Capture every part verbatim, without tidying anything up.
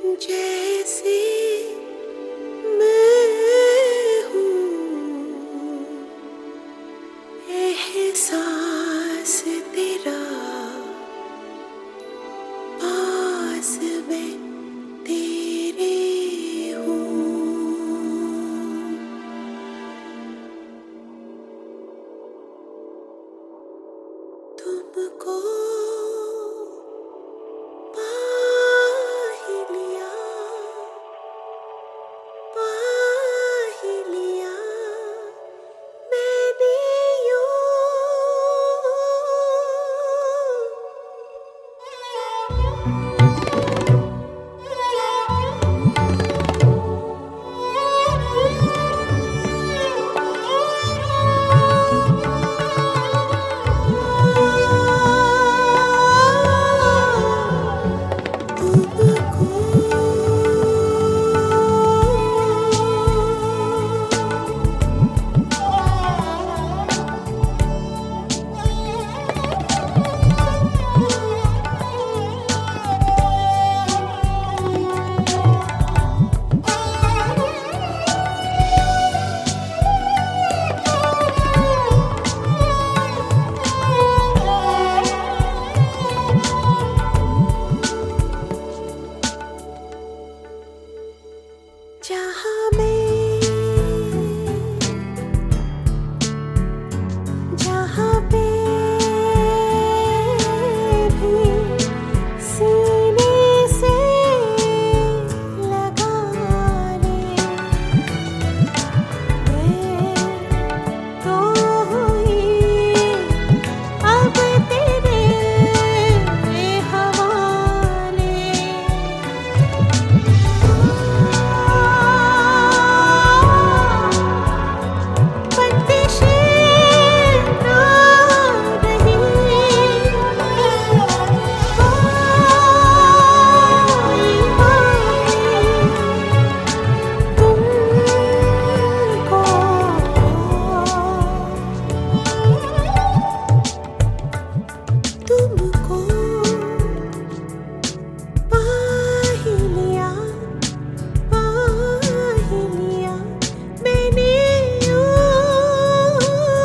जैसे मैं हूँ, एहसास तेरा पास मैं तेरे हूँ। तुमको जहाँ मैं, जहाँ पे भी सीने से लगा ले, मैं तो हुई अब तेरे हवाले। तुमको पा ही लिया, पा ही लिया मैंने यूं,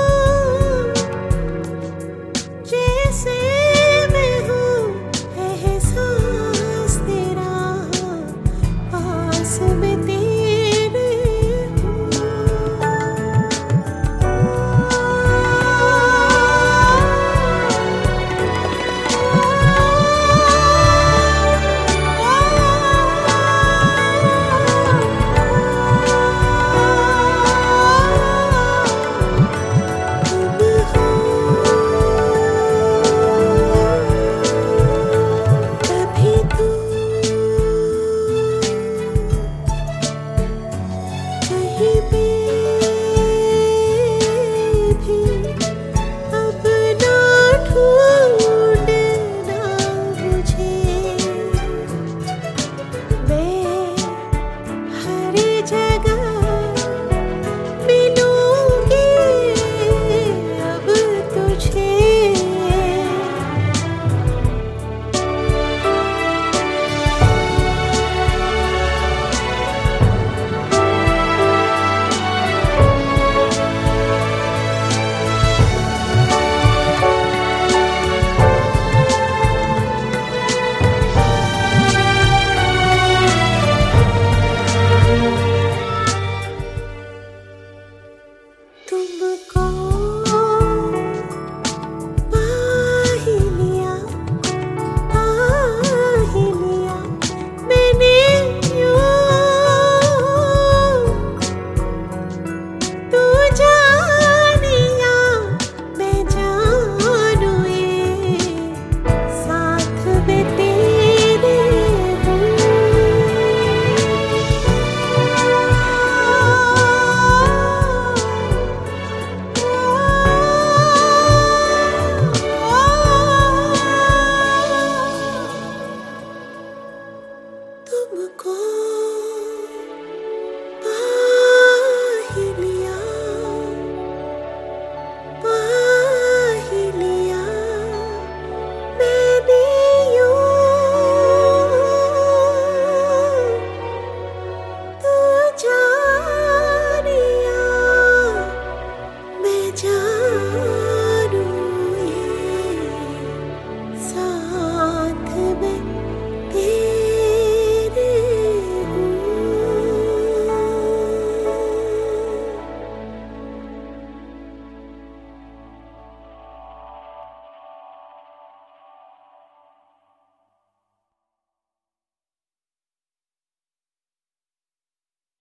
जैसे मैं हूँ, एहसास तेरा पास में तेरे हूँ। तुमको पा ही लिया, पा ही लिया मैंने यूं, तू जानिया मैं जानू, ये साथ में तेरे हूँ। तुमको